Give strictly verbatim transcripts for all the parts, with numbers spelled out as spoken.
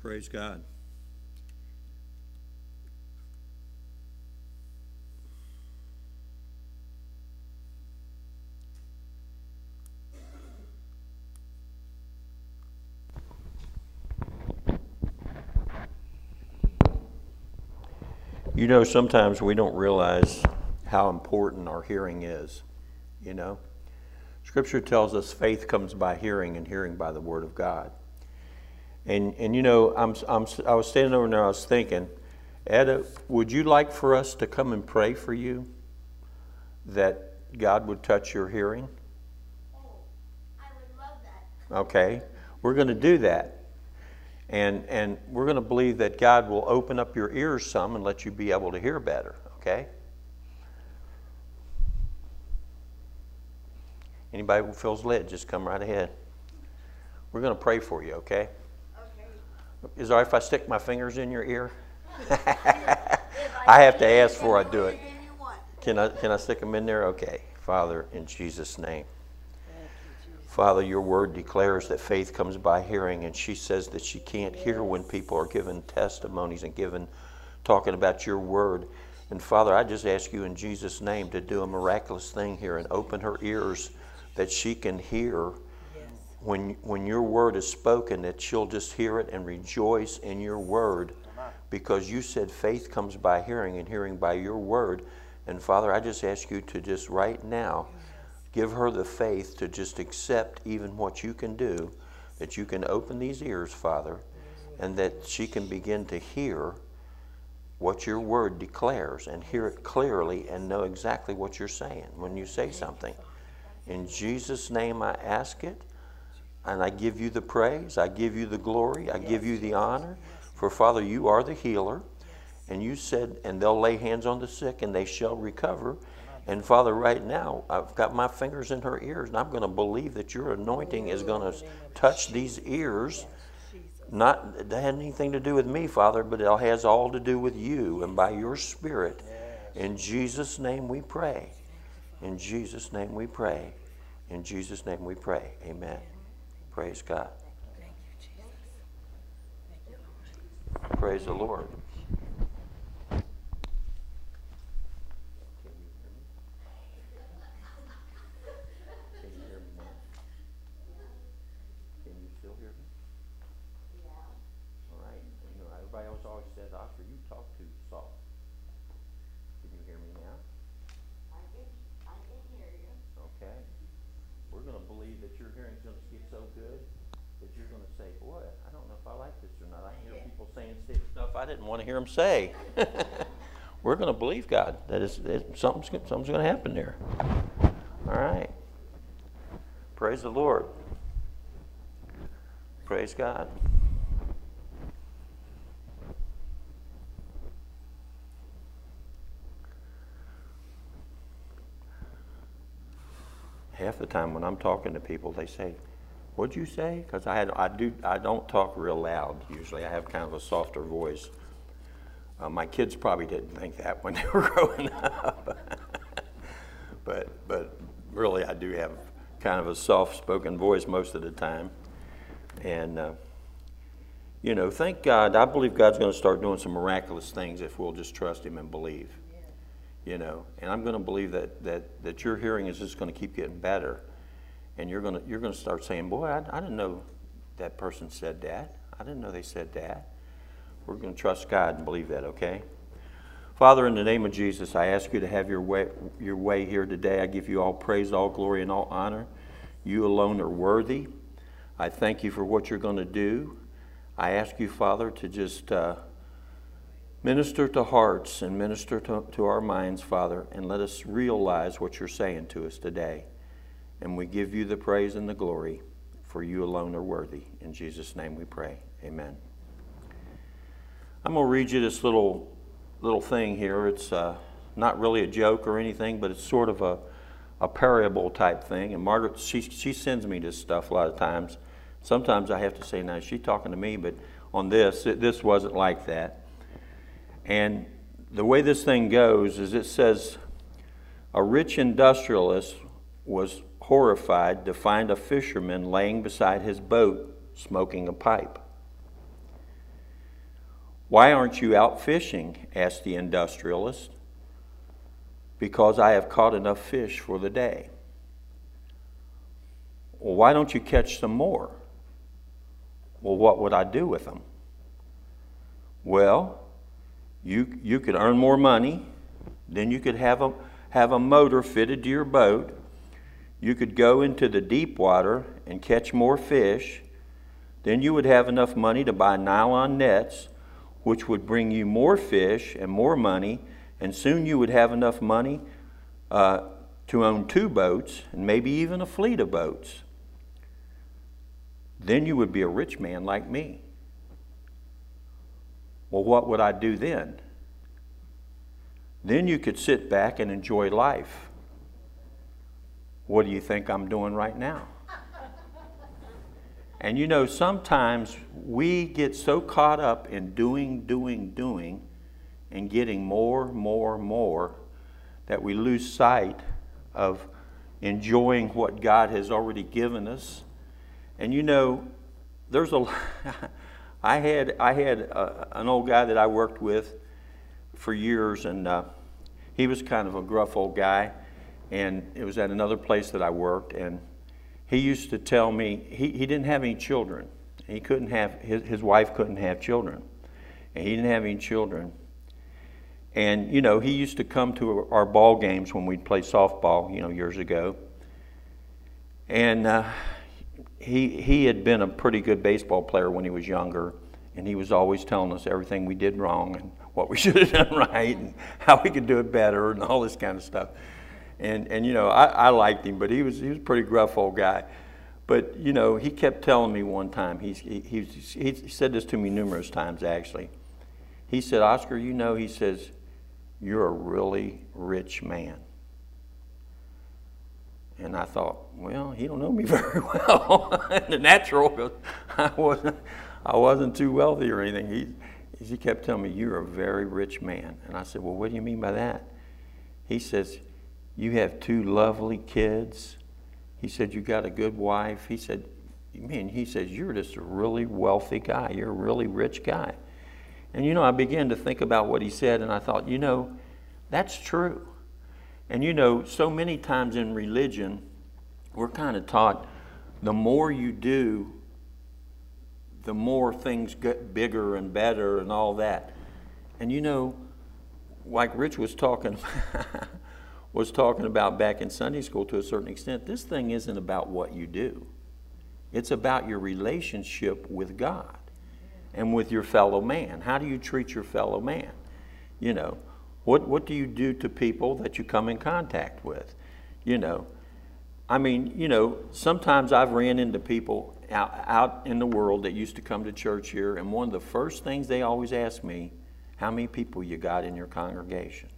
Praise God. You know, sometimes we don't realize how important our hearing is, you know. Scripture tells us faith comes by hearing and hearing by the word of God. And, and you know, I'm, I'm, I was standing over there and I was thinking, Etta, would you like for us to come and pray for you that God would touch your hearing? Oh, I would love that. Okay, we're going to do that. And, and we're going to believe that God will open up your ears some and let you be able to hear better, okay? Anybody who feels led, just come right ahead. We're going to pray for you, okay? Okay. Is it all right if I stick my fingers in your ear? I have to ask before I do it. Can I, can I stick them in there? Okay. Father, in Jesus' name. Father, your word declares that faith comes by hearing, and she says that she can't hear when people are giving testimonies and giving, talking about your word. And Father, I just ask you in Jesus' name to do a miraculous thing here and open her ears that she can hear when, when your word is spoken, that she'll just hear it and rejoice in your word, because you said faith comes by hearing and hearing by your word. And Father, I just ask you to just right now give her the faith to just accept even what you can do, that you can open these ears, Father, and that she can begin to hear what your word declares and hear it clearly and know exactly what you're saying when you say something. In Jesus' name I ask it, and I give you the praise, I give you the glory, I give you the honor, for Father, you are the healer, and you said, and they'll lay hands on the sick and they shall recover. And Father, right now, I've got my fingers in her ears, and I'm going to believe that your anointing is going to touch these ears. Not, it had anything to do with me, Father, but it has all to do with you and by your Spirit. In Jesus' name we pray. In Jesus' name we pray. In Jesus' name we pray. Amen. Praise God. Praise the Lord. Everybody else always says, Oscar, you talk too soft. Can you hear me now? I can, I can hear you. Okay. We're going to believe that your hearing's going to get so good that you're going to say, boy, I don't know if I like this or not. I hear people saying stuff I didn't want to hear them say. We're going to believe God that it's, it's, something's, something's going to happen there. All right. Praise the Lord. Praise God. Half the time when I'm talking to people, they say, what'd you say? Because I, had, I, do, I don't talk real loud usually. I have kind of a softer voice. Uh, my kids probably didn't think that when they were growing up. but, but really, I do have kind of a soft-spoken voice most of the time. And, uh, you know, thank God. I believe God's going to start doing some miraculous things if we'll just trust Him and believe. You know, and I'm going to believe that, that, that your hearing is just going to keep getting better. And you're going to, you're going to start saying, boy, I, I didn't know that person said that. I didn't know they said that. We're going to trust God and believe that, okay? Father, in the name of Jesus, I ask you to have your way, your way here today. I give you all praise, all glory, and all honor. You alone are worthy. I thank you for what you're going to do. I ask you, Father, to just uh, minister to hearts and minister to, to our minds, Father, and let us realize what you're saying to us today. And we give you the praise and the glory, for you alone are worthy. In Jesus' name we pray. Amen. I'm going to read you this little little thing here. It's uh, not really a joke or anything, but it's sort of a, a parable type thing. And Margaret, she, she sends me this stuff a lot of times. Sometimes I have to say, now, is she talking to me? But on this, it, this wasn't like that. And the way this thing goes is it says, a rich industrialist was horrified to find a fisherman laying beside his boat smoking a pipe. Why aren't you out fishing? Asked the industrialist. Because I have caught enough fish for the day. Well, why don't you catch some more? Well, what would I do with them? Well, you, you could earn more money. Then you could have a, have a motor fitted to your boat. You could go into the deep water and catch more fish. Then you would have enough money to buy nylon nets, which would bring you more fish and more money. And soon you would have enough money uh, to own two boats and maybe even a fleet of boats. Then you would be a rich man like me. Well, what would I do then? Then you could sit back and enjoy life. What do you think I'm doing right now? And you know, sometimes we get so caught up in doing, doing, doing, and getting more, more, more, that we lose sight of enjoying what God has already given us. And you know, there's a, I had, I had a, an old guy that I worked with for years, and uh, he was kind of a gruff old guy, and it was at another place that I worked, and he used to tell me, he, he didn't have any children. He couldn't have, his, his wife couldn't have children, and he didn't have any children. And, you know, he used to come to our ball games when we'd play softball, you know, years ago. And uh, he, he had been a pretty good baseball player when he was younger, and he was always telling us everything we did wrong and what we should have done right and how we could do it better and all this kind of stuff. And, and you know, I, I liked him, but he was, he was a pretty gruff old guy. But, you know, he kept telling me one time, he's, he, he, he said this to me numerous times, actually. He said, Oscar, you know, he says, you're a really rich man. And I thought, well, he don't know me very well in the natural, because I wasn't, I wasn't too wealthy or anything. He, he kept telling me, you're a very rich man. And I said, well, what do you mean by that? He says, you have two lovely kids. He said, you got a good wife. He said, man, he says, you're just a really wealthy guy. You're a really rich guy. And, you know, I began to think about what he said, and I thought, you know, that's true. And, you know, so many times in religion, we're kind of taught the more you do, the more things get bigger and better and all that. And, you know, like Rich was talking was talking about back in Sunday school to a certain extent, this thing isn't about what you do. It's about your relationship with God and with your fellow man. How do you treat your fellow man? You know, what, what do you do to people that you come in contact with? You know, I mean, you know, sometimes I've ran into people out, out in the world that used to come to church here, and one of the first things they always ask me, how many people you got in your congregation?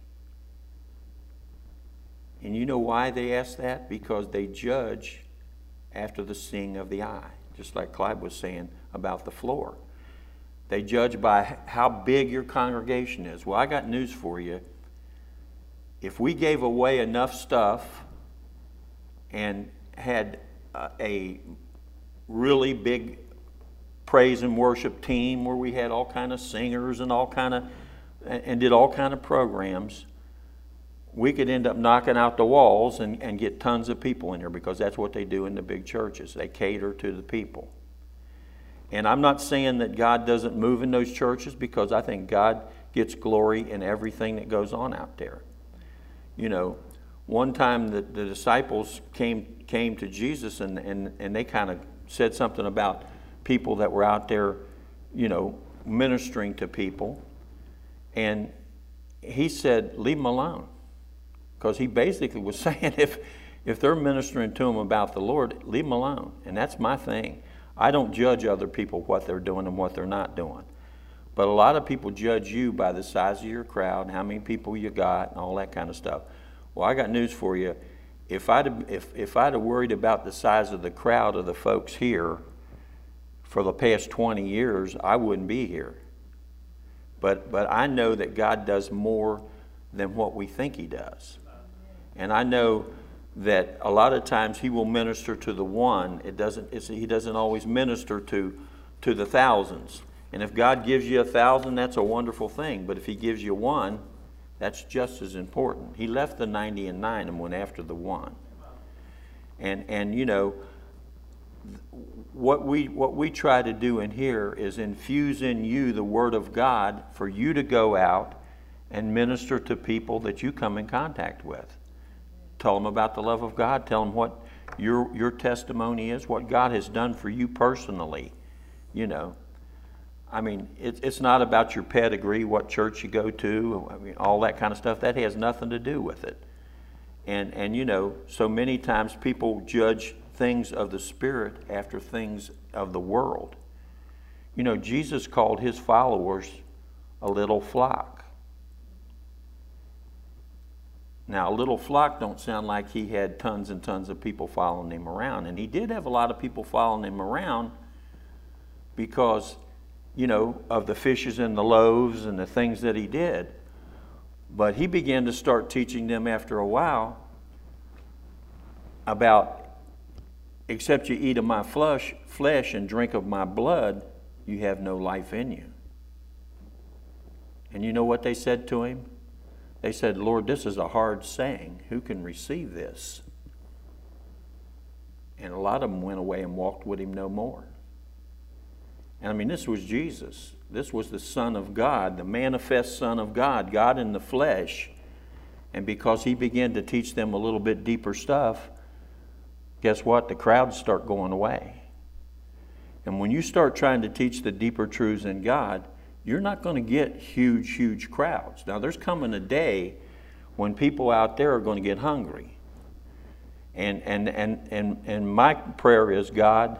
And you know why they ask that? Because they judge after the seeing of the eye, just like Clyde was saying about the floor. They judge by how big your congregation is. Well, I got news for you. If we gave away enough stuff and had a, a really big praise and worship team where we had all kind of singers and all kind of and did all kind of programs, we could end up knocking out the walls and, and get tons of people in here, because that's what they do in the big churches. They cater to the people. And I'm not saying that God doesn't move in those churches, because I think God gets glory in everything that goes on out there. You know, one time the, the disciples came came to Jesus, and, and, and they kind of said something about people that were out there, you know, ministering to people. And he said, leave them alone. Because he basically was saying, if, if they're ministering to them about the Lord, leave them alone. And that's my thing. I don't judge other people what they're doing and what they're not doing. But a lot of people judge you by the size of your crowd, and how many people you got, and all that kind of stuff. Well, I got news for you. If I'd, if, if I'd have worried about the size of the crowd of the folks here for the past twenty years, I wouldn't be here. But, but I know that God does more than what we think he does. And I know that a lot of times he will minister to the one. It doesn't, it's, he doesn't always minister to, to the thousands. And if God gives you a thousand, that's a wonderful thing. But if he gives you one, that's just as important. He left the ninety and nine and went after the one. And, and you know, what we, what we try to do in here is infuse in you the Word of God for you to go out and minister to people that you come in contact with. Tell them about the love of God. Tell them what your, your testimony is, what God has done for you personally, you know. I mean, it, it's not about your pedigree, what church you go to, I mean, all that kind of stuff. That has nothing to do with it. And, and you know, so many times people judge things of the Spirit after things of the world. You know, Jesus called his followers a little flock. Now, a little flock don't sound like he had tons and tons of people following him around. And he did have a lot of people following him around because, you know, of the fishes and the loaves and the things that he did. But he began to start teaching them after a while about, except you eat of my flesh, flesh and drink of my blood, you have no life in you. And you know what they said to him? They said, Lord, this is a hard saying. Who can receive this? And a lot of them went away and walked with him no more. And I mean, this was Jesus. This was the Son of God, the manifest Son of God, God in the flesh. And because he began to teach them a little bit deeper stuff, guess what? The crowds start going away. And when you start trying to teach the deeper truths in God, you're not going to get huge, huge crowds. Now, there's coming a day when people out there are going to get hungry. And, and, and, and, and my prayer is, God,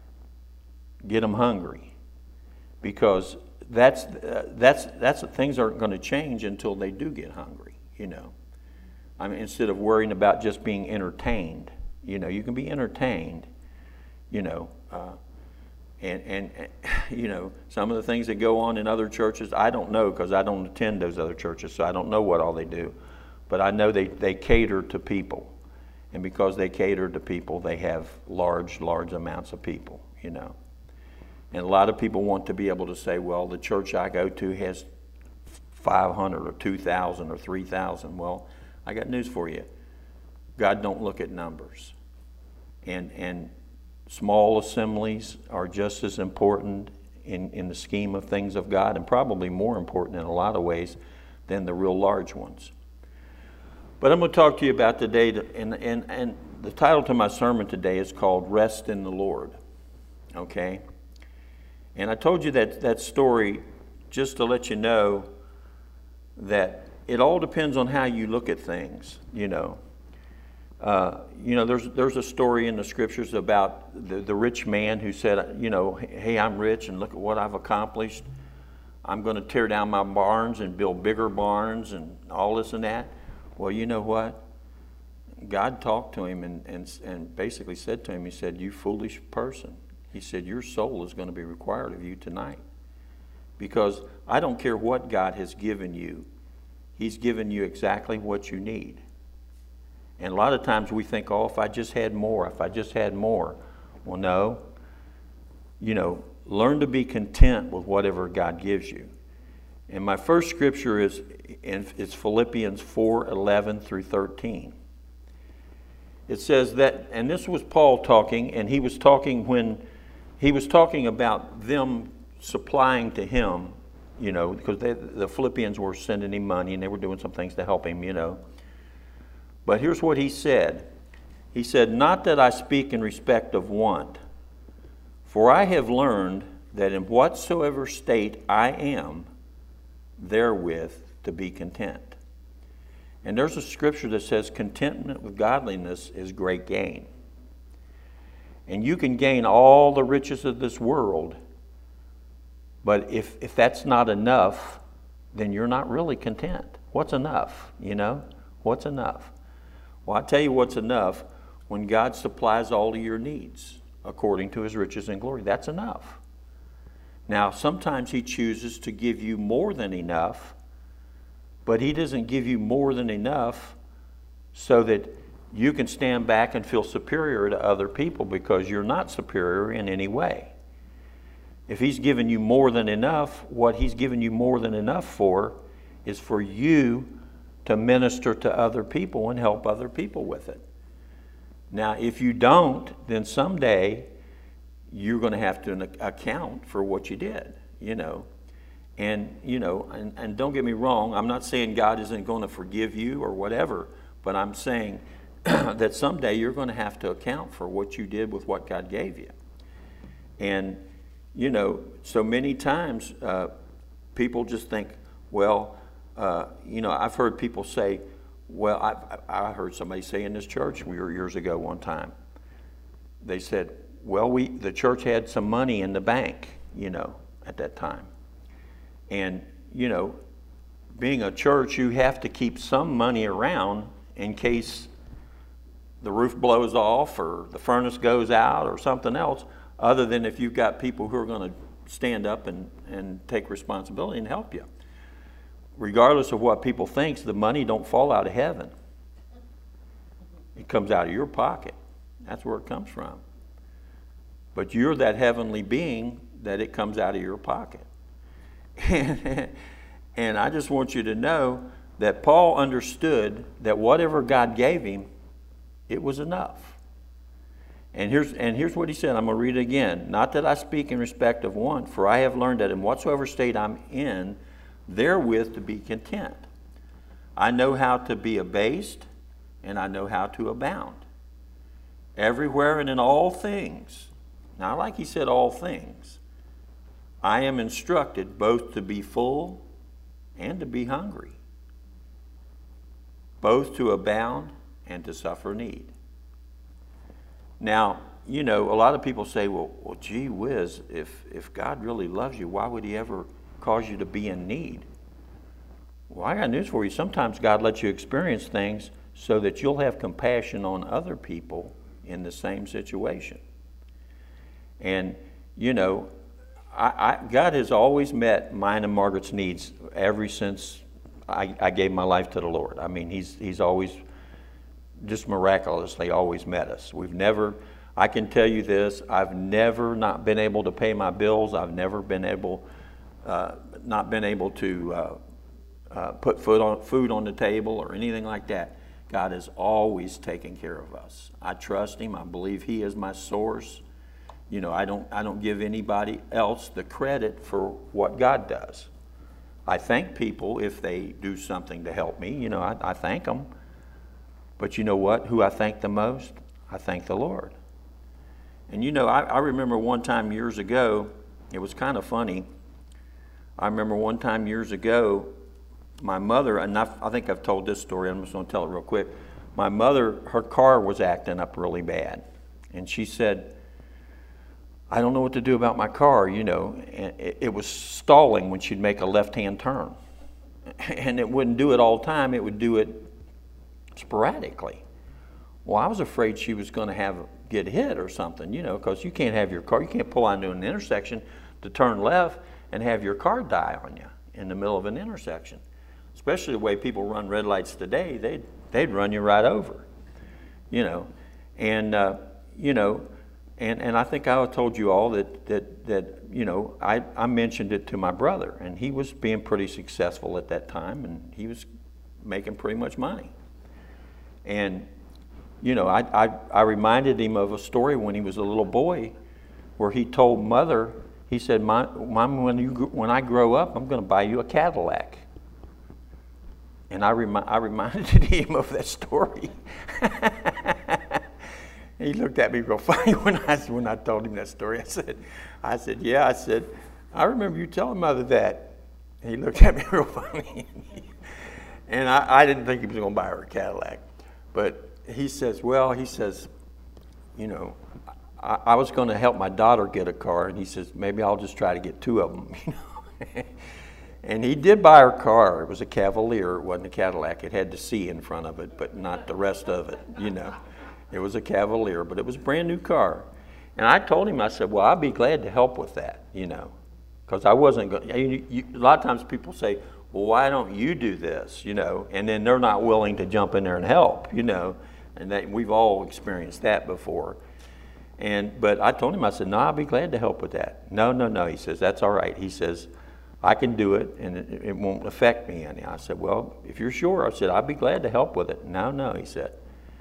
get them hungry. Because that's, uh, that's, that's things aren't going to change until they do get hungry, you know. I mean, instead of worrying about just being entertained. You know, you can be entertained, you know. Uh, and, and, and, you know, some of the things that go on in other churches, I don't know because I don't attend those other churches, so I don't know what all they do. But I know they, they cater to people. And because they cater to people, they have large, large amounts of people, you know. And a lot of people want to be able to say, well, the church I go to has five hundred or two thousand or three thousand. Well, I got news for you. God don't look at numbers. And, and small assemblies are just as important in, in the scheme of things of God, and probably more important in a lot of ways than the real large ones. But I'm going to talk to you about today, and, and, and the title to my sermon today is called Rest in the Lord. Okay? And I told you that, that story just to let you know that it all depends on how you look at things, you know. Uh, you know, there's, there's a story in the scriptures about the, the rich man who said, you know, hey, I'm rich and look at what I've accomplished. I'm going to tear down my barns and build bigger barns and all this and that. Well, you know what? God talked to him and, and, and basically said to him, he said, you foolish person. He said, your soul is going to be required of you tonight. Because I don't care what God has given you. He's given you exactly what you need. And a lot of times we think, oh, if I just had more, if I just had more. Well, no. You know, learn to be content with whatever God gives you. And my first scripture is, is Philippians four, eleven through thirteen. It says that, and this was Paul talking, and he was talking when, he was talking about them supplying to him, you know, because they, the Philippians were sending him money and they were doing some things to help him, you know. But here's what he said. He said, not that I speak in respect of want, for I have learned that in whatsoever state I am, therewith to be content. And there's a scripture that says contentment with godliness is great gain. And you can gain all the riches of this world, but if, if that's not enough, then you're not really content. What's enough, you know? What's enough? Well, I'll tell you what's enough. When God supplies all of your needs according to his riches and glory, that's enough. Now, sometimes he chooses to give you more than enough, but he doesn't give you more than enough so that you can stand back and feel superior to other people, because you're not superior in any way. If he's given you more than enough, what he's given you more than enough for is for you to minister to other people and help other people with it. Now, if you don't, then someday you're going to have to account for what you did, you know. And, you know, and, and don't get me wrong, I'm not saying God isn't going to forgive you or whatever, but I'm saying that someday you're going to have to account for what you did with what God gave you. And, you know, so many times uh, people just think, well, uh, you know, I've heard people say, well, I, I heard somebody say in this church we were years ago one time, they said, well, we the church had some money in the bank, you know, at that time. And, you know, being a church, you have to keep some money around in case the roof blows off or the furnace goes out or something else, other than if you've got people who are going to stand up and, and take responsibility and help you. Regardless of what people think, the money don't fall out of heaven. It comes out of your pocket. That's where it comes from. But you're that heavenly being that it comes out of your pocket. And, and I just want you to know that Paul understood that whatever God gave him, it was enough. And here's, and here's what he said. I'm going to read it again. Not that I speak in respect of one, for I have learned that in whatsoever state I'm in, therewith to be content. I know how to be abased, and I know how to abound. Everywhere and in all things. Now, like he said, all things. I am instructed both to be full and to be hungry, both to abound and to suffer need. Now, you know, a lot of people say, well, well gee whiz, if, if God really loves you, why would he ever cause you to be in need? Well, I got news for you. Sometimes God lets you experience things so that you'll have compassion on other people in the same situation. And, you know, I, I, God has always met mine and Margaret's needs ever since I, I gave my life to the Lord. I mean, he's, he's always, just miraculously, always met us. We've never, I can tell you this, I've never not been able to pay my bills. I've never been able, uh, not been able to uh, uh, put food on, food on the table or anything like that. God has always taken care of us. I trust him. I believe he is my source. You know, I don't, I don't give anybody else the credit for what God does. I thank people if they do something to help me. You know, I, I thank them. But you know what? Who I thank the most? I thank the Lord. And you know, I, I remember one time years ago, it was kind of funny. I remember one time years ago, my mother, and I, I think I've told this story, I'm just going to tell it real quick. My mother, her car was acting up really bad. And she said, I don't know what to do about my car, you know. And it, it was stalling when she'd make a left-hand turn. And it wouldn't do it all the time, it would do it sporadically. Well, I was afraid she was going to have get hit or something, you know, because you can't have your car, you can't pull onto an intersection to turn left and have your car die on you in the middle of an intersection. Especially the way people run red lights today, they'd, they'd run you right over, you know. And, uh, you know, and, and I think I told you all that, that, that you know, I, I mentioned it to my brother, and he was being pretty successful at that time, and he was making pretty much money. And, you know, I, I, I reminded him of a story when he was a little boy where he told mother, he said, Mom, when, you, when I grow up, I'm going to buy you a Cadillac. And I, remi I reminded him of that story. He looked at me real funny when I, when I told him that story. I said, I said, yeah, I said, I remember you telling Mother that. And he looked at me real funny. And I, I didn't think he was going to buy her a Cadillac. But he says, well, he says, you know, I, I was going to help my daughter get a car. And he says, maybe I'll just try to get two of them, you know. And he did buy her car. It was a Cavalier. It wasn't a Cadillac. It had the C in front of it, but not the rest of it, you know. It was a Cavalier, but it was a brand new car. And I told him, I said, well, I'd be glad to help with that, you know, because I wasn't going to. A lot of times people say, well, why don't you do this, you know, and then they're not willing to jump in there and help, you know, and that, we've all experienced that before. And, but I told him, I said, no, I'll be glad to help with that. No, no, no. He says, that's all right. He says, I can do it, and it, it won't affect me any. I said, well, if you're sure, I said, I'd be glad to help with it. No, no, he said.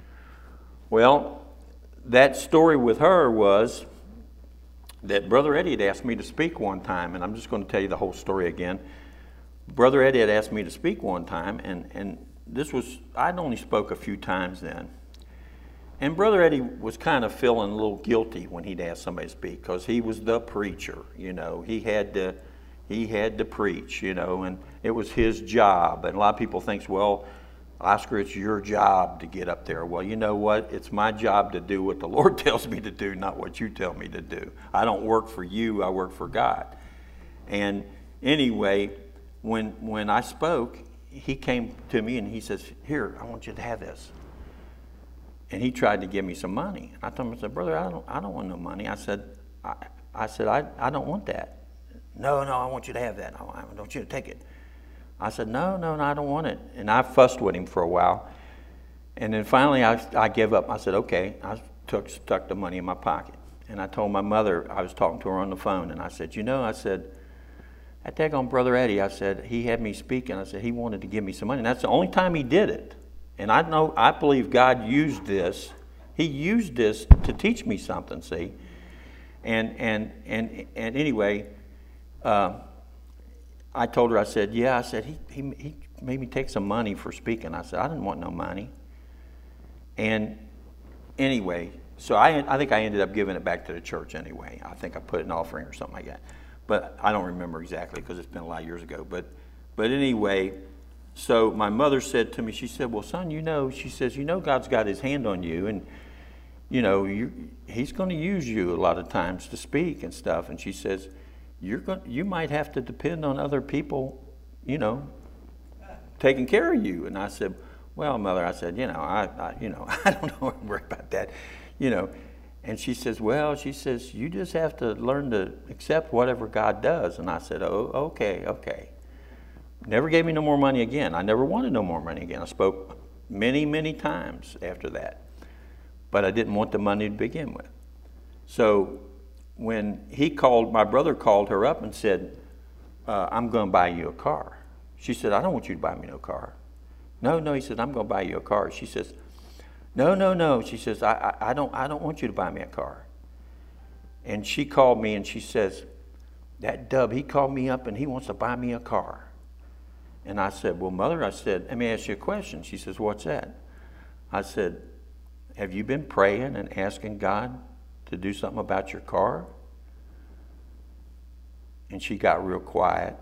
Well, that story with her was that Brother Eddie had asked me to speak one time, and I'm just going to tell you the whole story again. Brother Eddie had asked me to speak one time, and, and this was, I'd only spoke a few times then. And Brother Eddie was kind of feeling a little guilty when he'd ask somebody to speak, because he was the preacher, you know. He had to, he had to preach, you know, and it was his job. And a lot of people think, well, Oscar, it's your job to get up there. Well, you know what? It's my job to do what the Lord tells me to do, not what you tell me to do. I don't work for you, I work for God. And anyway, when, when I spoke, he came to me and he says, here, I want you to have this. And he tried to give me some money. I told him, I said, brother, I don't, I don't want no money. I said, I, I said, I, I don't want that. No, no, I want you to have that. I want you to take it. I said, no, no, no, I don't want it. And I fussed with him for a while. And then finally I, I gave up. I said, okay. I took, stuck the money in my pocket. And I told my mother, I was talking to her on the phone, and I said, you know, I said, I tag on Brother Eddie. I said, he had me speaking. I said, he wanted to give me some money. And that's the only time he did it. And I know, I believe God used this. He used this to teach me something, see? And, and, and, and anyway, uh, I told her, I said, yeah, I said, he, he, he made me take some money for speaking. I said, I didn't want no money. And anyway, so I, I think I ended up giving it back to the church anyway. I think I put an offering or something like that. But I don't remember exactly because it's been a lot of years ago. But, but anyway, so my mother said to me, she said, well, son, you know, she says, you know God's got his hand on you, and, you know, you, he's going to use you a lot of times to speak and stuff. And she says, you're going, you might have to depend on other people, you know, taking care of you. And I said, well, Mother, I said, you know, I, I you know, I don't know worry about that, you know. And she says, well, she says, you just have to learn to accept whatever God does. And I said, oh, okay, okay. Never gave me no more money again. I never wanted no more money again. I spoke many, many times after that. But I didn't want the money to begin with. So when he called, my brother called her up and said, uh, I'm going to buy you a car. She said, I don't want you to buy me no car. No, no, he said, I'm going to buy you a car. She says, no, no, no. She says, I, I, I, don't, I don't want you to buy me a car. And she called me and she says, that Dub, he called me up and he wants to buy me a car. And I said, well, Mother, I said, let me ask you a question. She says, what's that? I said, have you been praying and asking God to do something about your car? And she got real quiet.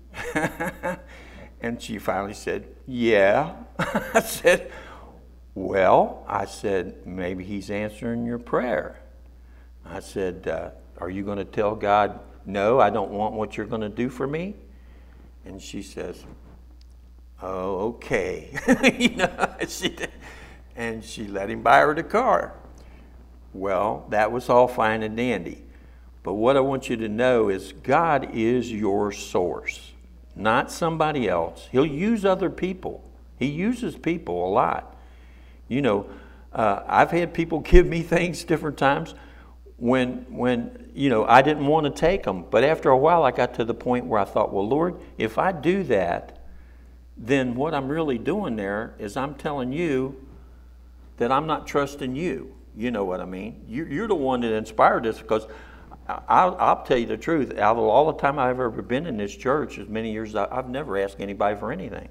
And she finally said, yeah. I said, well, I said, maybe he's answering your prayer. I said, uh, are you going to tell God, no, I don't want what you're going to do for me? And she says, oh, okay. You know, she did. And she let him buy her the car. Well, that was all fine and dandy. But what I want you to know is God is your source, not somebody else. He'll use other people. He uses people a lot. You know, uh, I've had people give me things different times when, when, you know, I didn't want to take them. But after a while, I got to the point where I thought, well, Lord, if I do that, then what I'm really doing there is I'm telling you that I'm not trusting you. You know what I mean? You, you're the one that inspired this, because I'll, I'll tell you the truth. Out of all the time I've ever been in this church, as many years, I've never asked anybody for anything.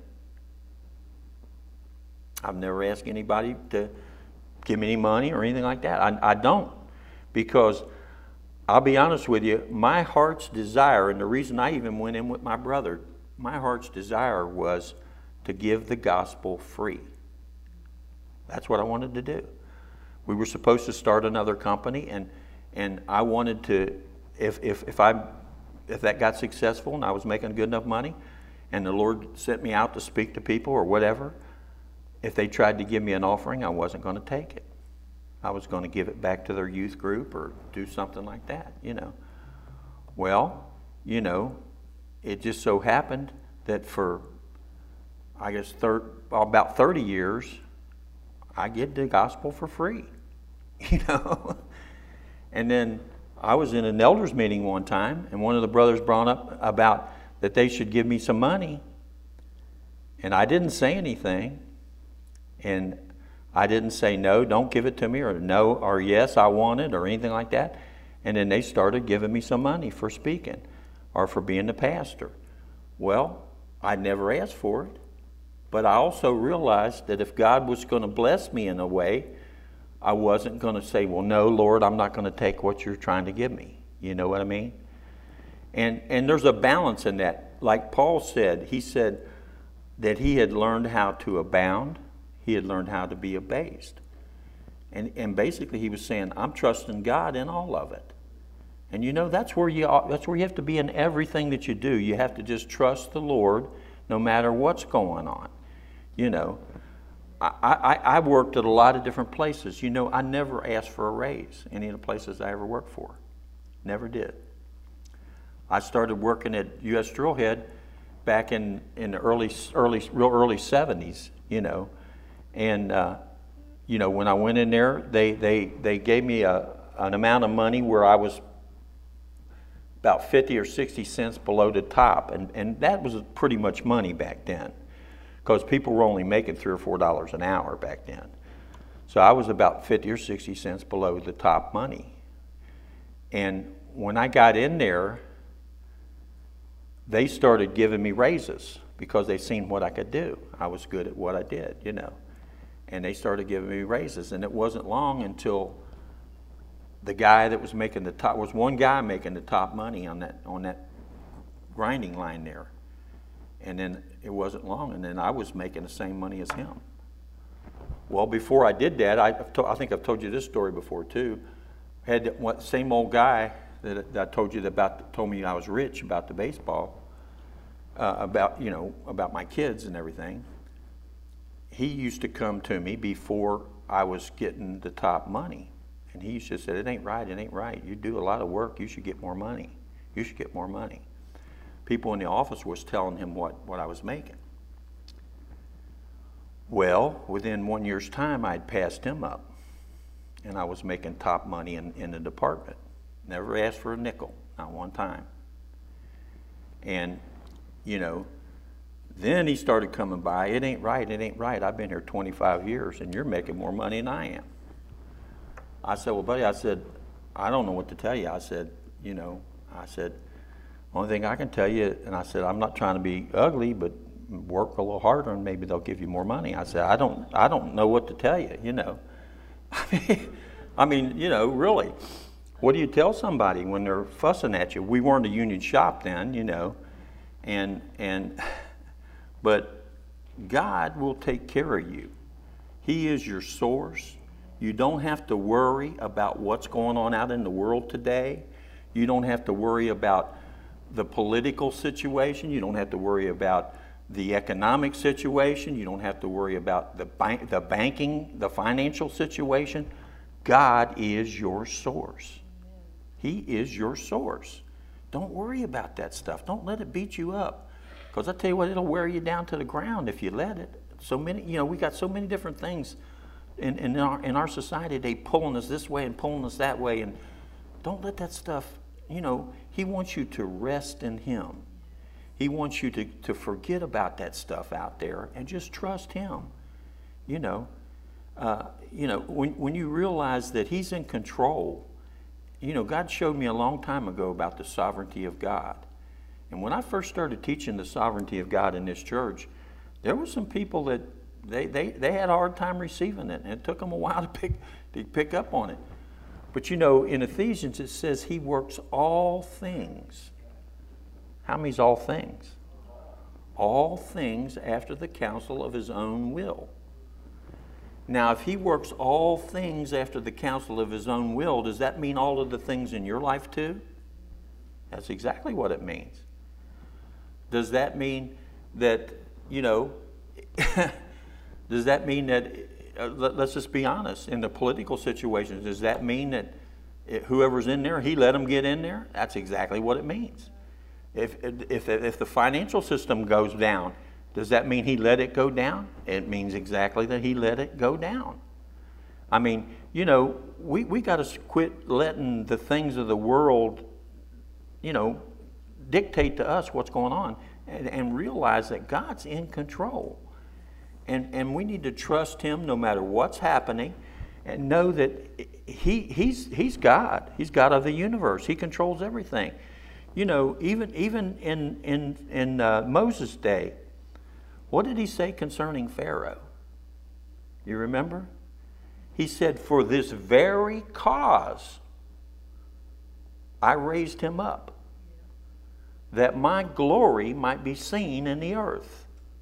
I've never asked anybody to give me any money or anything like that. I, I don't, because I'll be honest with you, my heart's desire, and the reason I even went in with my brother, my heart's desire was to give the gospel free. That's what I wanted to do. We were supposed to start another company, and and I wanted to, if if if I if that got successful and I was making good enough money, and the Lord sent me out to speak to people or whatever, if they tried to give me an offering, I wasn't going to take it. I was going to give it back to their youth group or do something like that, you know. Well, you know, it just so happened that for, I guess, thir- about thirty years, I get the gospel for free, you know. And then I was in an elders meeting one time, and one of the brothers brought up about that they should give me some money. And I didn't say anything. And I didn't say, no, don't give it to me, or no, or yes, I want it, or anything like that. And then they started giving me some money for speaking or for being the pastor. Well, I never asked for it. But I also realized that if God was going to bless me in a way, I wasn't going to say, well, no, Lord, I'm not going to take what you're trying to give me. You know what I mean? And and there's a balance in that. Like Paul said, he said that he had learned how to abound. He had learned how to be abased. And and basically he was saying, I'm trusting God in all of it. And you know, that's where you that's where you have to be in everything that you do. You have to just trust the Lord no matter what's going on. You know, I, I, I worked at a lot of different places. You know, I never asked for a raise any of the places I ever worked for. Never did. I started working at U S Drillhead back in, in the early, early, real early seventies, you know. And, uh, you know, when I went in there, they, they, they gave me a, an amount of money where I was about fifty or sixty cents below the top. And, and that was pretty much money back then, because people were only making three or four dollars an hour back then. So I was about fifty or sixty cents below the top money. And when I got in there, they started giving me raises because they seen what I could do. I was good at what I did, you know. And they started giving me raises. And it wasn't long until the guy that was making the top, was one guy making the top money on that, on that grinding line there. And then it wasn't long, and then I was making the same money as him. Well, before I did that, I, I think I've told you this story before too. I had that same old guy that, that I told you about, told me I was rich about the baseball, uh, about, you know, about my kids and everything. He used to come to me before I was getting the top money. And he used to say, it ain't right, it ain't right. You do a lot of work, you should get more money. You should get more money. People in the office was telling him what, what I was making. Well, within one year's time, I'd passed him up. And I was making top money in, in the department. Never asked for a nickel, not one time. And, you know, then he started coming by, it ain't right, it ain't right. I've been here twenty-five years, and you're making more money than I am. I said, well, buddy, I said, I don't know what to tell you. I said, you know, I said, only thing I can tell you, and I said, I'm not trying to be ugly, but work a little harder and maybe they'll give you more money. I said, I don't, I don't know what to tell you, you know. I mean, I mean, you know, really, what do you tell somebody when they're fussing at you? We weren't a union shop then, you know, and, and, but God will take care of you. He is your source. You don't have to worry about what's going on out in the world today. You don't have to worry about the political situation. You don't have to worry about the economic situation. You don't have to worry about the bank, the banking, the financial situation. God is your source. He is your source. Don't worry about that stuff. Don't let it beat you up. Because I tell you what, it'll wear you down to the ground if you let it. So many, you know, we got so many different things in, in, our, in our society. They pulling us this way and pulling us that way. And don't let that stuff, you know, He wants you to rest in Him. He wants you to, to forget about that stuff out there and just trust Him. You know, uh, you know, when, when you realize that He's in control, you know, God showed me a long time ago about the sovereignty of God. And when I first started teaching the sovereignty of God in this church, there were some people that they, they, they had a hard time receiving it, and it took them a while to pick, to pick up on it. But you know, in Ephesians it says He works all things. How many's all things? All things after the counsel of His own will. Now, if He works all things after the counsel of His own will, does that mean all of the things in your life too? That's exactly what it means. Does that mean that, you know, does that mean that, uh, let, let's just be honest, in the political situations, does that mean that it, whoever's in there, He let them get in there? That's exactly what it means. If, if, if the financial system goes down, does that mean He let it go down? It means exactly that He let it go down. I mean, you know, we, we got to quit letting the things of the world, you know, dictate to us what's going on, and, and realize that God's in control. And, and we need to trust him no matter what's happening, and know that he, he's, he's God. He's God of the universe. He controls everything. You know, even, even in, in, in uh, Moses' day, what did he say concerning Pharaoh? You remember? He said, for this very cause I raised him up, that my glory might be seen in the earth.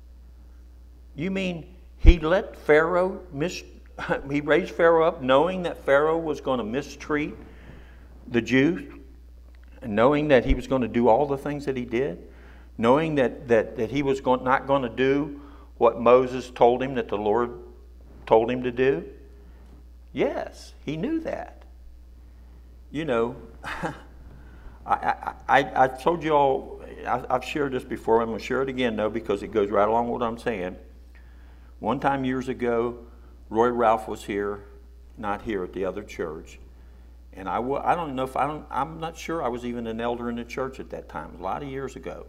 You mean he let Pharaoh mis he raised Pharaoh up knowing that Pharaoh was going to mistreat the Jews, and knowing that he was going to do all the things that he did, knowing that that, that he was going, not going to do what Moses told him that the Lord told him to do? Yes, he knew that. You know, I, I, I told you all, I, I've shared this before. I'm going to share it again, though, because it goes right along with what I'm saying. One time years ago, Roy Ralph was here, not here, at the other church. And I, I don't know if I don't, I'm not sure I was even an elder in the church at that time, a lot of years ago.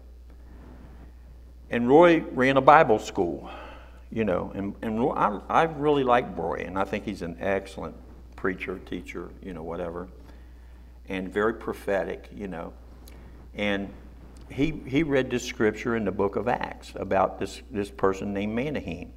And Roy ran a Bible school, you know, and, and Roy, I, I really like Roy, and I think he's an excellent preacher, teacher, you know, whatever, and very prophetic, you know. And he, he read this scripture in the book of Acts about this, this person named Manahem.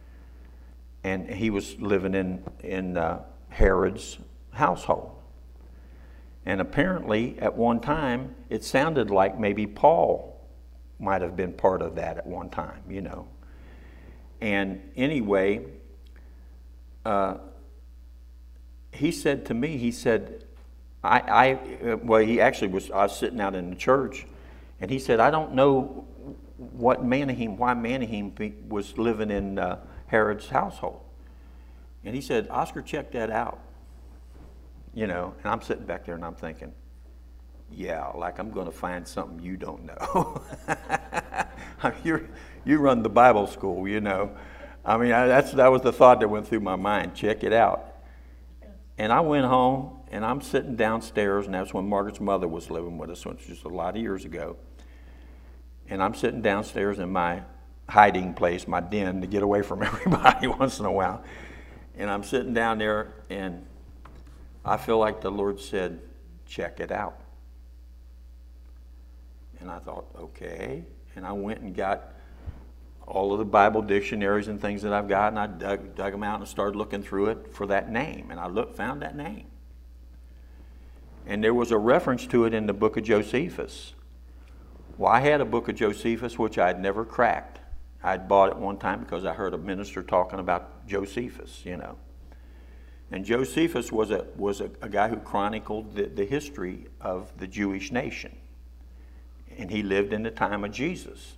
And he was living in, in uh, Herod's household. And apparently, at one time, it sounded like maybe Paul might have been part of that at one time, you know. And anyway, uh, he said to me, he said, I, I, well, he actually was, I was sitting out in the church, and he said, I don't know what Manahem, why Manahem was living in uh, Herod's household. And he said, Oscar, check that out. You know, and I'm sitting back there and I'm thinking, yeah, like I'm going to find something you don't know. You're, you run the Bible school, you know. I mean, I, that's, that was the thought that went through my mind. Check it out. And I went home, and I'm sitting downstairs, and that's when Margaret's mother was living with us, which was just a lot of years ago. And I'm sitting downstairs in my hiding place, my den, to get away from everybody once in a while. And I'm sitting down there, and I feel like the Lord said, check it out. And I thought, okay. And I went and got all of the Bible dictionaries and things that I've got, and I dug, dug them out and started looking through it for that name. And I looked, found that name. And there was a reference to it in the book of Josephus. Well, I had a book of Josephus, which I had never cracked. I'd bought it one time because I heard a minister talking about Josephus, you know. And Josephus was a, was a, a guy who chronicled the, the history of the Jewish nation. And he lived in the time of Jesus.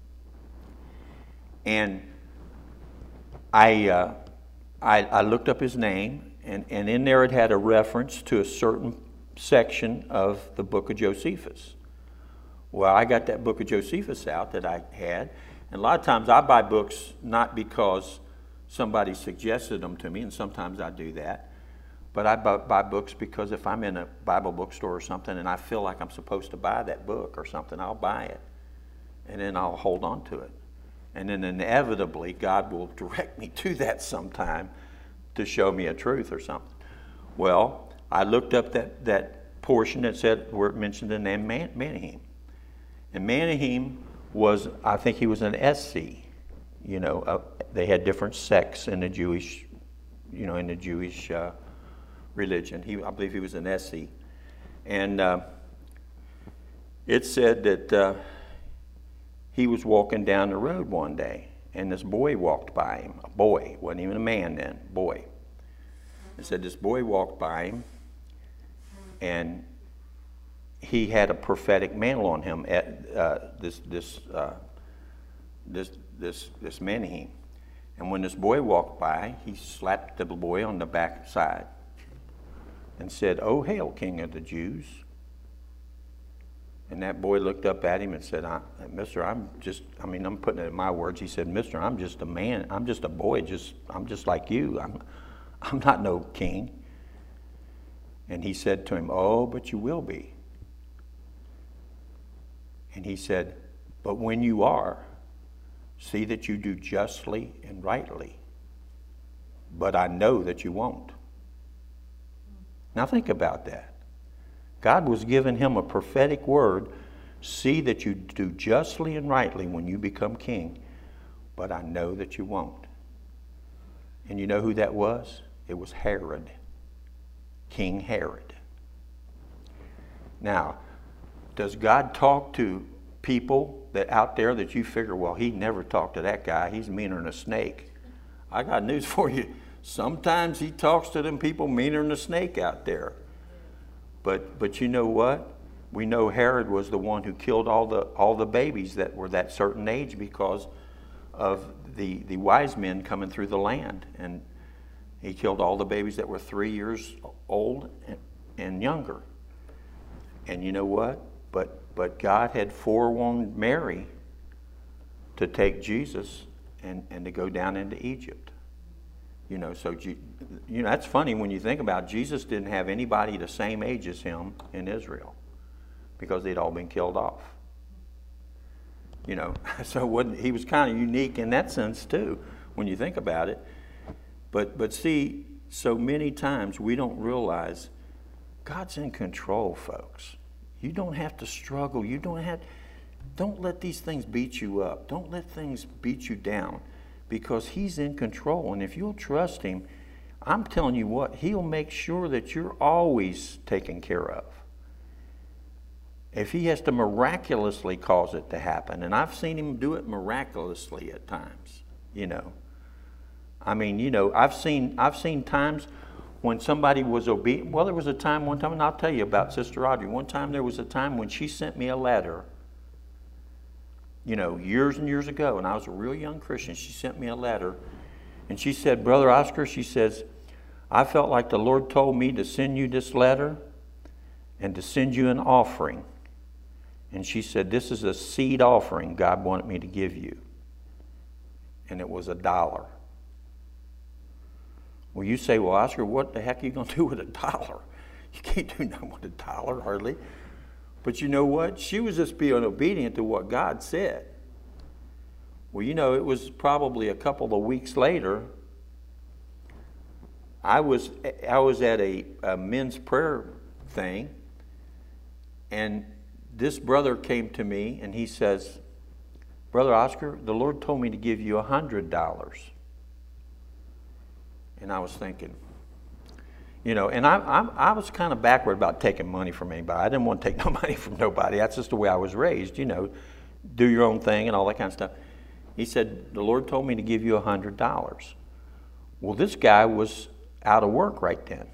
And I, uh, I, I looked up his name, and, and in there it had a reference to a certain section of the book of Josephus. Well, I got that book of Josephus out that I had, and a lot of times I buy books not because somebody suggested them to me, and sometimes I do that, but I buy, buy books because if I'm in a Bible bookstore or something and I feel like I'm supposed to buy that book or something, I'll buy it, and then I'll hold on to it. And then inevitably, God will direct me to that sometime to show me a truth or something. Well, I looked up that, that portion that said, where it mentioned the name Man, Manahem. And Manahem was, I think he was an S C. You know, uh, they had different sects in the Jewish, you know, in the Jewish uh, religion. He, I believe he was an S C. And uh, it said that uh, he was walking down the road one day, and this boy walked by him. A boy, wasn't even a man then, boy. It said this boy walked by him, and he had a prophetic mantle on him. At uh, this this uh, this this this Manahem, and when this boy walked by, he slapped the boy on the back side and said, "Oh, hail, King of the Jews!" And that boy looked up at him and said, I, "Mister, I'm just, I mean, I'm putting it in my words." He said, "Mister, I'm just a man. I'm just a boy. Just, I'm just like you. I'm, I'm not no king. And he said to him, oh, but you will be. And he said, but when you are, see that you do justly and rightly. But I know that you won't. Now think about that. God was giving him a prophetic word. See that you do justly and rightly when you become king. But I know that you won't. And you know who that was? It was Herod. King Herod. Now, does God talk to people that out there that you figure, well, he never talked to that guy. He's meaner than a snake. I got news for you. Sometimes he talks to them people meaner than a snake out there. But but you know what? We know Herod was the one who killed all the all the babies that were that certain age because of the the wise men coming through the land, and he killed all the babies that were three years old and, and younger. And you know what? But but God had forewarned Mary to take Jesus and, and to go down into Egypt. You know, so you know that's funny when you think about it. Jesus didn't have anybody the same age as him in Israel because they'd all been killed off. You know, so what, he was kind of unique in that sense too, when you think about it. But but see, so many times we don't realize God's in control, folks. You don't have to struggle. You don't have. Don't let these things beat you up. Don't let things beat you down, because he's in control. And if you'll trust him, I'm telling you what, he'll make sure that you're always taken care of. If he has to miraculously cause it to happen, and I've seen him do it miraculously at times, you know. I mean, you know, I've seen I've seen times when somebody was obedient. Well, there was a time one time, and I'll tell you about Sister Audrey. One time there was a time when she sent me a letter, you know, years and years ago, and I was a real young Christian. She sent me a letter, and she said, Brother Oscar, she says, I felt like the Lord told me to send you this letter and to send you an offering. And she said, this is a seed offering God wanted me to give you. And it was a dollar. Well, you say, well, Oscar, what the heck are you going to do with a dollar? You can't do nothing with a dollar, hardly. But you know what? She was just being obedient to what God said. Well, you know, it was probably a couple of weeks later, I was, I was at a, a men's prayer thing, and this brother came to me, and he says, Brother Oscar, the Lord told me to give you a hundred dollars. And I was thinking, you know, and I, I, I was kind of backward about taking money from anybody. I didn't want to take no money from nobody. That's just the way I was raised, you know, do your own thing and all that kind of stuff. He said, the Lord told me to give you a hundred dollars. Well, this guy was out of work right then.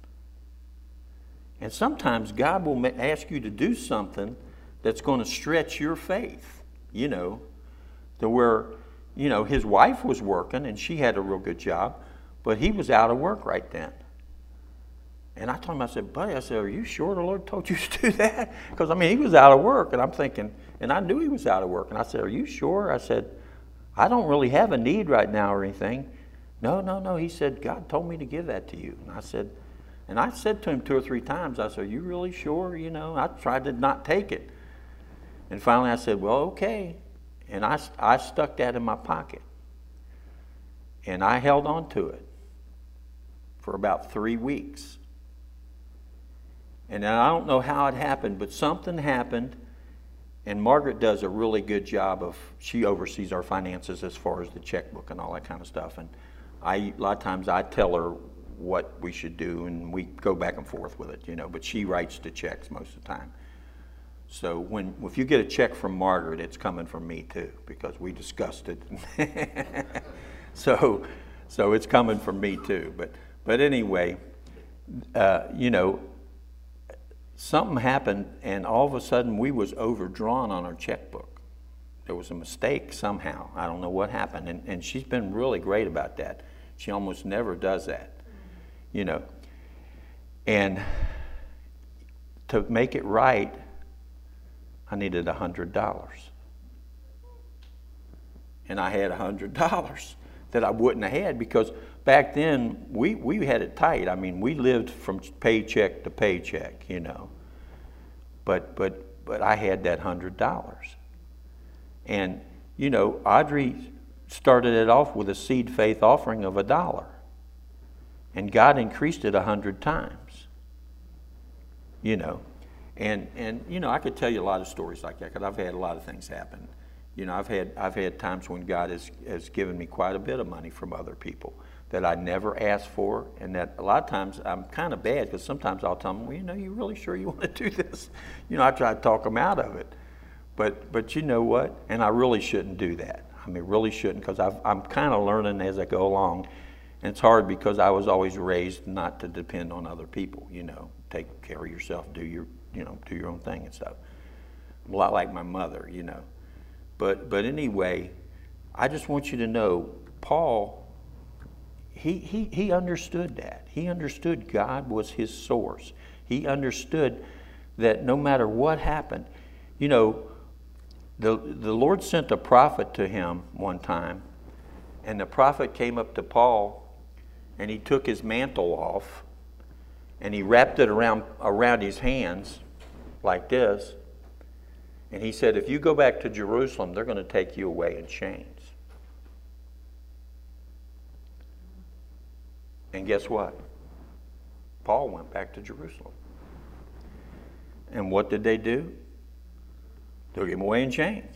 And sometimes God will ask you to do something that's going to stretch your faith, you know, to where, you know, his wife was working and she had a real good job, but he was out of work right then. And I told him, I said, buddy, I said, are you sure the Lord told you to do that? Because, I mean, he was out of work, and I'm thinking, and I knew he was out of work. And I said, are you sure? I said, I don't really have a need right now or anything. No, no, no. He said, God told me to give that to you. And I said, and I said to him two or three times, I said, are you really sure? You know, I tried to not take it. And finally I said, well, okay. And I, I stuck that in my pocket. And I held on to it for about three weeks. And I don't know how it happened, but something happened. And Margaret does a really good job of, she oversees our finances as far as the checkbook and all that kind of stuff. And I, a lot of times I tell her what we should do, and we go back and forth with it, you know, but she writes the checks most of the time. So when, if you get a check from Margaret, it's coming from me too, because we discussed it. so, so it's coming from me too. But, but anyway, uh, you know, something happened, and all of a sudden we was overdrawn on our checkbook. There was a mistake somehow. I don't know what happened, and, and she's been really great about that. She almost never does that, you know. And to make it right, I needed a hundred dollars. And I had a hundred dollars that I wouldn't have had, because back then, we, we had it tight. I mean, we lived from paycheck to paycheck, you know. But, but, but I had that hundred dollars. And, you know, Audrey started it off with a seed faith offering of a dollar. And God increased it a hundred times, you know. And, and, you know, I could tell you a lot of stories like that, because I've had a lot of things happen. You know, I've had, I've had times when God has, has given me quite a bit of money from other people that I never asked for, and that a lot of times I'm kind of bad, because sometimes I'll tell them, well, you know, you really sure you want to do this? You know, I try to talk them out of it. But, but you know what? And I really shouldn't do that. I mean, really shouldn't, because I'm kind of learning as I go along. And it's hard because I was always raised not to depend on other people, you know. Take care of yourself, do your, you know, do your own thing and stuff. A lot like my mother, you know. But, but anyway, I just want you to know, Paul, he, he, he understood that. He understood God was his source. He understood that no matter what happened, you know, the, the Lord sent a prophet to him one time, and the prophet came up to Paul, and he took his mantle off, and he wrapped it around, around his hands like this. And he said, if you go back to Jerusalem, they're going to take you away in chains. And guess what? Paul went back to Jerusalem. And what did they do? Took him away in chains.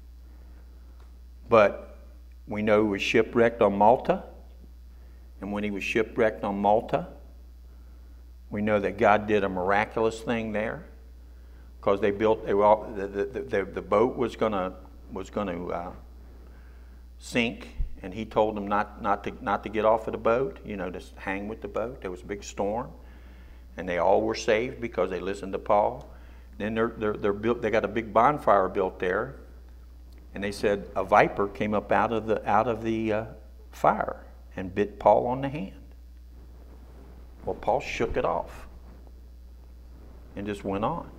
But we know he was shipwrecked on Malta. And when he was shipwrecked on Malta, we know that God did a miraculous thing there. Because they built, they were all, the, the, the, the boat was gonna was gonna uh, sink, and he told them not not to not to get off of the boat, you know, to hang with the boat. There was a big storm, and they all were saved because they listened to Paul. Then they're they're, they're built. They got a big bonfire built there, and they said a viper came up out of the out of the uh, fire and bit Paul on the hand. Well, Paul shook it off and just went on.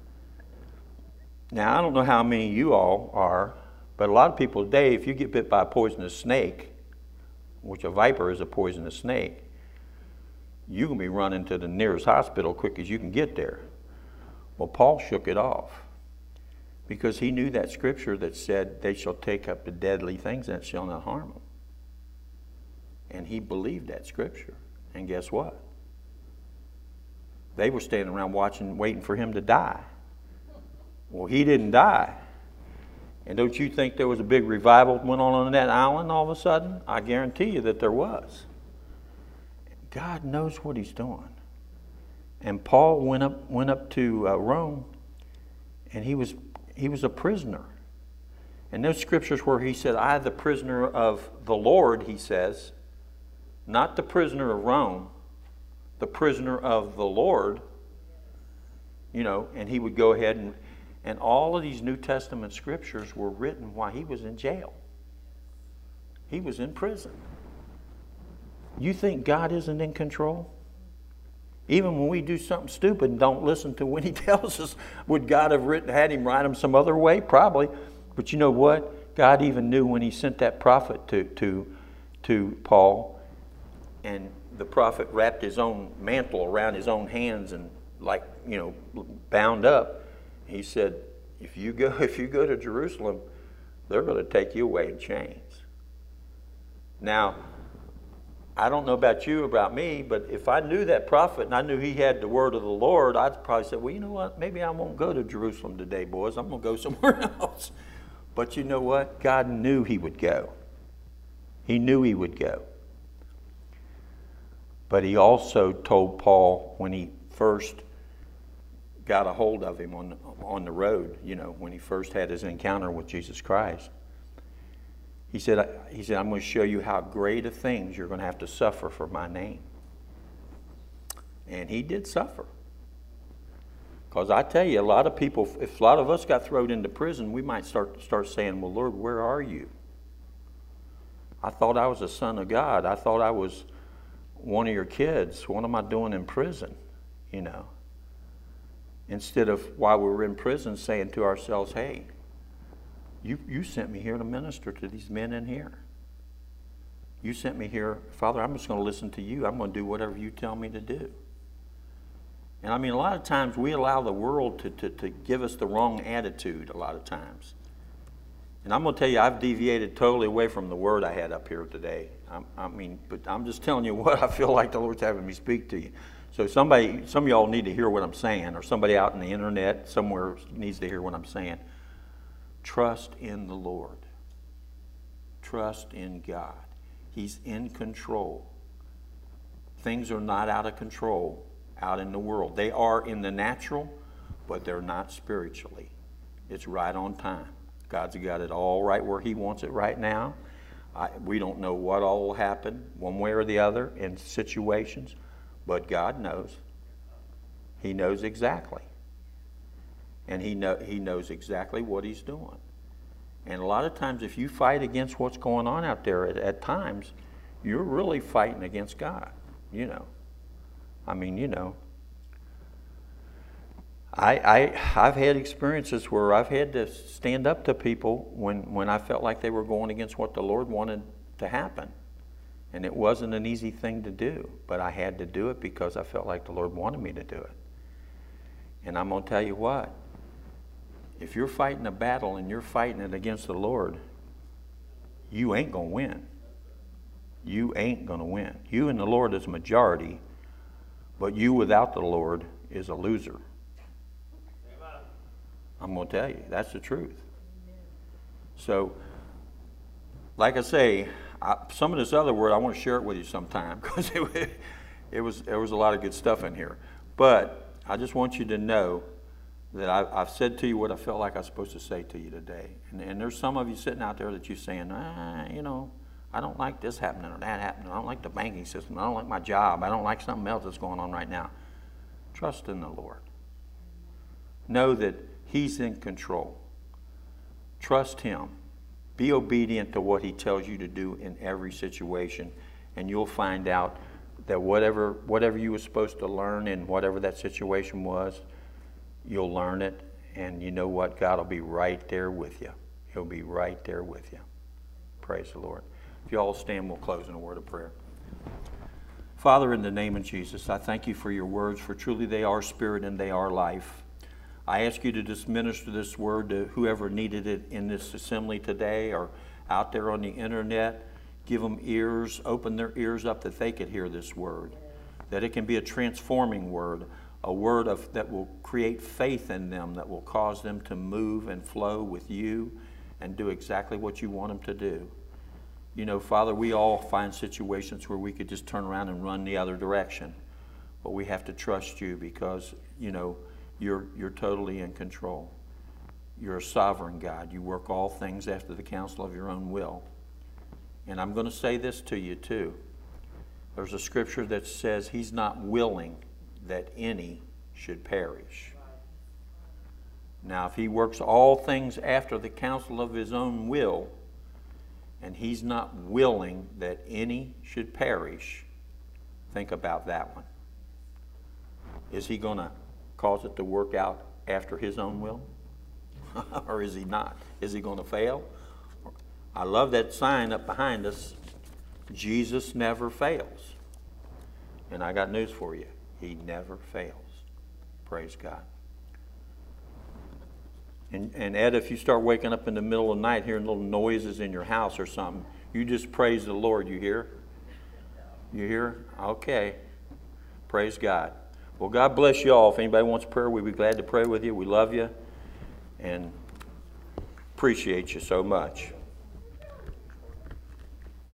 Now, I don't know how many of you all are, but a lot of people today, if you get bit by a poisonous snake, which a viper is a poisonous snake, you're going to be running to the nearest hospital quick as you can get there. Well, Paul shook it off because he knew that scripture that said, they shall take up the deadly things that shall not harm them. And he believed that scripture. And guess what? They were standing around watching, waiting for him to die. Well, he didn't die. And don't you think there was a big revival that went on on that island all of a sudden? I guarantee you that there was. God knows what he's doing. And Paul went up went up to uh, Rome, and he was he was a prisoner. And those scriptures where he said, I the prisoner of the Lord, he says, not the prisoner of Rome, the prisoner of the Lord, you know, and he would go ahead and And all of these New Testament scriptures were written while he was in jail. He was in prison. You think God isn't in control? Even when we do something stupid and don't listen to when he tells us, would God have written, had him write them some other way? Probably. But you know what? God even knew when he sent that prophet to, to, to Paul, and the prophet wrapped his own mantle around his own hands and like, you know, bound up. He said, if you go if you go to Jerusalem, they're going to take you away in chains. Now, I don't know about you, about me, but if I knew that prophet and I knew he had the word of the Lord, I'd probably say, well, you know what? Maybe I won't go to Jerusalem today, boys. I'm going to go somewhere else. But you know what? God knew he would go. He knew he would go. But he also told Paul when he first got a hold of him on, on the road, you know, when he first had his encounter with Jesus Christ. He said, he said, I'm going to show you how great a things you're going to have to suffer for my name. And he did suffer. Because I tell you, a lot of people, if a lot of us got thrown into prison, we might start, start saying, well, Lord, where are you? I thought I was a son of God. I thought I was one of your kids. What am I doing in prison? You know. Instead of, while we were in prison, saying to ourselves, hey, you, you sent me here to minister to these men in here. You sent me here, Father, I'm just going to listen to you. I'm going to do whatever you tell me to do. And I mean, a lot of times we allow the world to, to, to give us the wrong attitude a lot of times. And I'm going to tell you, I've deviated totally away from the word I had up here today. I, I mean, but I'm just telling you what I feel like the Lord's having me speak to you. So somebody, some of y'all need to hear what I'm saying, or somebody out in the internet somewhere needs to hear what I'm saying. Trust in the Lord. Trust in God. He's in control. Things are not out of control out in the world. They are in the natural, but they're not spiritually. It's right on time. God's got it all right where he wants it right now. I, we don't know what all will happen one way or the other in situations, but God knows. He knows exactly. And he, know, he knows exactly what he's doing. And a lot of times if you fight against what's going on out there at, at times, you're really fighting against God, you know. I mean, you know. I, I, I've had experiences where I've had to stand up to people when, when I felt like they were going against what the Lord wanted to happen. And it wasn't an easy thing to do, but I had to do it because I felt like the Lord wanted me to do it. And I'm going to tell you what, if you're fighting a battle and you're fighting it against the Lord, you ain't going to win. You ain't going to win. You and the Lord is a majority, but you without the Lord is a loser. I'm going to tell you, that's the truth. So, like I say, I, some of this other word, I want to share it with you sometime because it, it was, there was a lot of good stuff in here. But I just want you to know that I, I've said to you what I felt like I was supposed to say to you today. And, and there's some of you sitting out there that you're saying, ah, you know, I don't like this happening or that happening. I don't like the banking system. I don't like my job. I don't like something else that's going on right now. Trust in the Lord. Know that he's in control. Trust him. Be obedient to what he tells you to do in every situation, and you'll find out that whatever whatever you were supposed to learn in whatever that situation was, you'll learn it, and you know what? God will be right there with you. He'll be right there with you. Praise the Lord. If you all stand, we'll close in a word of prayer. Father, in the name of Jesus, I thank you for your words, for truly they are spirit and they are life. I ask you to just minister this word to whoever needed it in this assembly today or out there on the internet. Give them ears, open their ears up that they could hear this word, that it can be a transforming word, a word of, that will create faith in them, that will cause them to move and flow with you and do exactly what you want them to do. You know, Father, we all find situations where we could just turn around and run the other direction, but we have to trust you because, you know, You're, you're totally in control. You're a sovereign God. You work all things after the counsel of your own will. And I'm going to say this to you too. There's a scripture that says he's not willing that any should perish. Now, if he works all things after the counsel of his own will, and he's not willing that any should perish, think about that one. Is he going to cause it to work out after his own will? Or is he not? Is he going to fail? I love that sign up behind us. Jesus never fails. And I got news for you. He never fails. Praise God. And, and Ed, if you start waking up in the middle of the night hearing little noises in your house or something, you just praise the Lord. You hear? You hear? Okay. Praise God. Well, God bless you all. If anybody wants prayer, we'd be glad to pray with you. We love you and appreciate you so much.